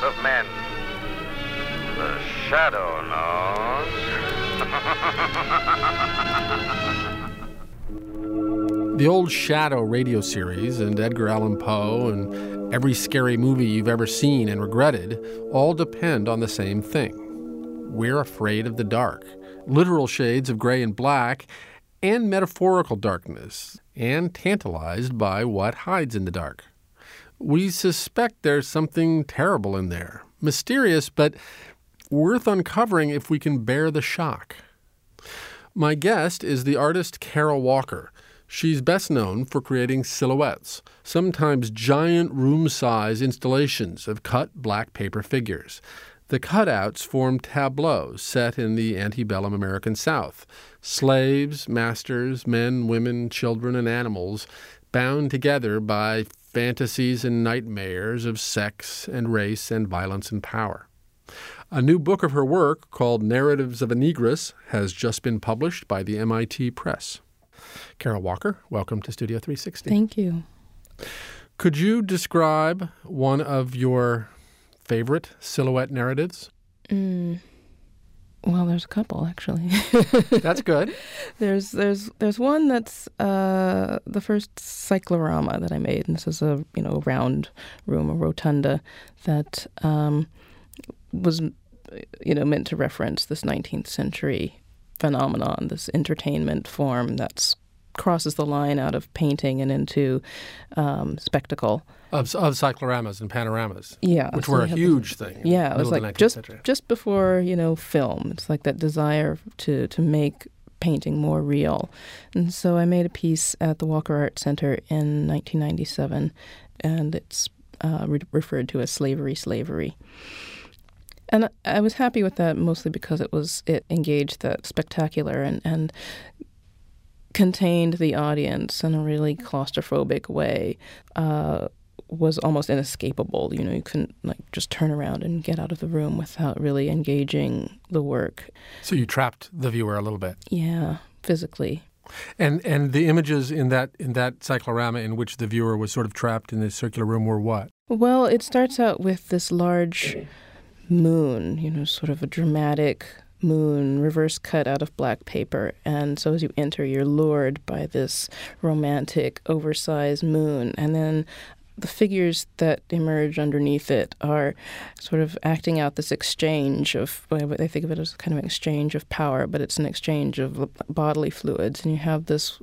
of men. The Shadow knows. The old Shadow radio series and Edgar Allan Poe and every scary movie you've ever seen and regretted all depend on the same thing. We're afraid of the dark, literal shades of gray and black, and metaphorical darkness, and tantalized by what hides in the dark. We suspect there's something terrible in there, mysterious, but worth uncovering if we can bear the shock. My guest is the artist Kara Walker. She's best known for creating silhouettes, sometimes giant room-size installations of cut black paper figures. The cutouts form tableaus set in the antebellum American South. Slaves, masters, men, women, children, and animals bound together by fantasies and nightmares of sex and race and violence and power. A new book of her work, called Narratives of a Negress, has just been published by the MIT Press. Kara Walker, welcome to Studio 360. Thank you. Could you describe one of your favorite silhouette narratives? Well, there's a couple, actually. That's good. There's one that's the first cyclorama that I made, and this is a round room, a rotunda that was meant to reference this 19th century phenomenon, this entertainment form that's crosses the line out of painting and into spectacle. Of cycloramas and panoramas. Yeah. Which were a huge thing. Yeah, it was like just before, film. It's like that desire to make painting more real. And so I made a piece at the Walker Art Center in 1997, and it's referred to as Slavery. And I was happy with that mostly because it engaged that spectacular and contained the audience in a really claustrophobic way, was almost inescapable. You couldn't just turn around and get out of the room without really engaging the work. So you trapped the viewer a little bit. Yeah, physically. And the images in that cyclorama in which the viewer was sort of trapped in this circular room were what? Well, it starts out with this large moon, sort of a dramatic moon, reverse cut out of black paper. And so as you enter, you're lured by this romantic, oversized moon. And then the figures that emerge underneath it are sort of acting out this exchange of, I think of it as kind of an exchange of power, but it's an exchange of bodily fluids. And you have this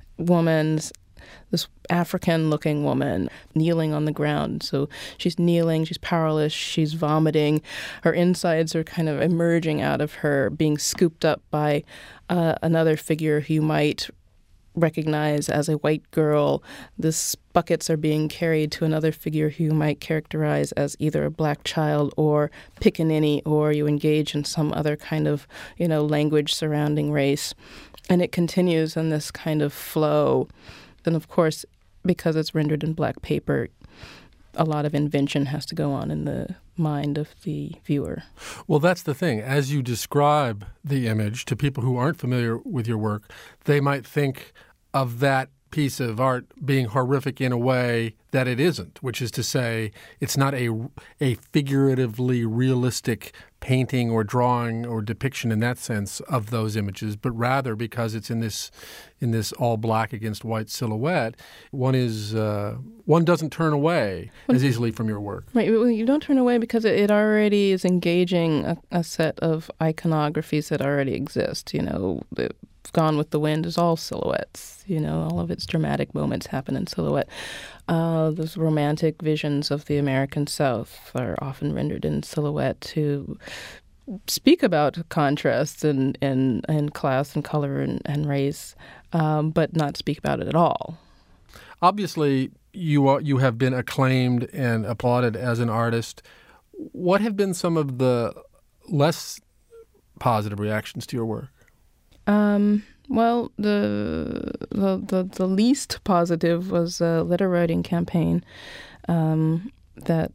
African-looking woman kneeling on the ground. So she's kneeling, she's powerless, she's vomiting. Her insides are kind of emerging out of her, being scooped up by another figure who you might recognize as a white girl. These buckets are being carried to another figure who you might characterize as either a black child or pickaninny, or you engage in some other kind of, language surrounding race. And it continues in this kind of flow. Then, of course, because it's rendered in black paper, a lot of invention has to go on in the mind of the viewer. Well, that's the thing. As you describe the image to people who aren't familiar with your work, they might think of that piece of art being horrific in a way that it isn't, which is to say it's not a figuratively realistic painting or drawing or depiction in that sense of those images, but rather because it's in this all black against white silhouette, one doesn't turn away as easily from your work. Right. Well, you don't turn away because it already is engaging a set of iconographies that already exist. Gone with the Wind is all silhouettes. All of its dramatic moments happen in silhouette. Those romantic visions of the American South are often rendered in silhouette to speak about contrast and class and color and race, but not speak about it at all. Obviously, you have been acclaimed and applauded as an artist. What have been some of the less positive reactions to your work? Well, the least positive was a letter writing campaign that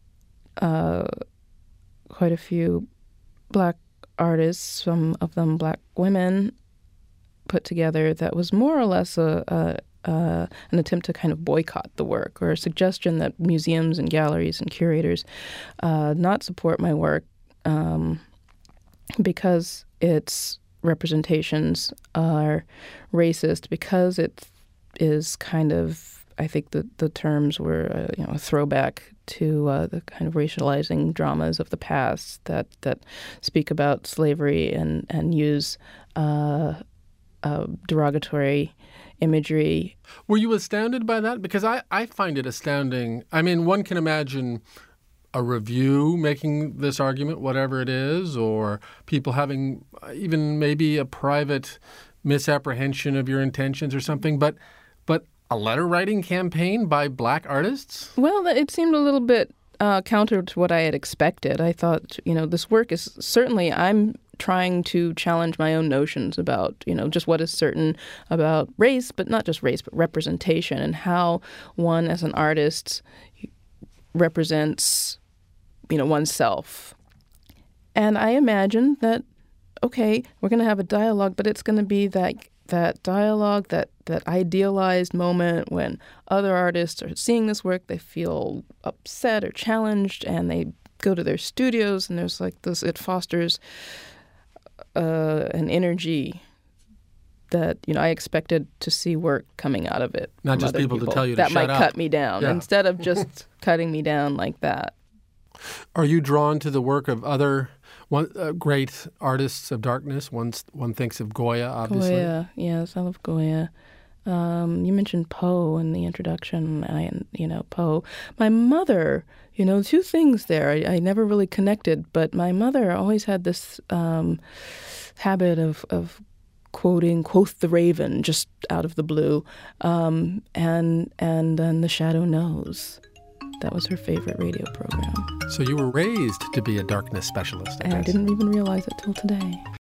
quite a few black artists, some of them black women, put together that was more or less a an attempt to kind of boycott the work, or a suggestion that museums and galleries and curators not support my work because its representations are racist, because it is kind of, I think the terms were a throwback to the kind of racializing dramas of the past that speak about slavery and use derogatory imagery. Were you astounded by that? Because I find it astounding. I mean, one can imagine a review making this argument, whatever it is, or people having even maybe a private misapprehension of your intentions or something, but a letter-writing campaign by Black artists? Well, it seemed a little bit counter to what I had expected. I thought, this work is certainly, I'm trying to challenge my own notions about, just what is certain about race, but not just race, but representation, and how one as an artist represents, oneself. And I imagined that, okay, we're going to have a dialogue, but it's going to be that dialogue, that idealized moment when other artists are seeing this work, they feel upset or challenged, and they go to their studios, and there's like this, it fosters an energy that, I expected to see work coming out of it. Not just people to tell you to that shut up. That might cut me down, instead of just cutting me down like that. Are you drawn to the work of other great artists of darkness? One thinks of Goya, obviously. Goya, yes, I love Goya. You mentioned Poe in the introduction, Poe. My mother, two things there I never really connected, but my mother always had this habit of quoting, quoth the raven, just out of the blue, and then The Shadow Knows. That was her favorite radio program. So you were raised to be a darkness specialist, I guess. I didn't even realize it till today.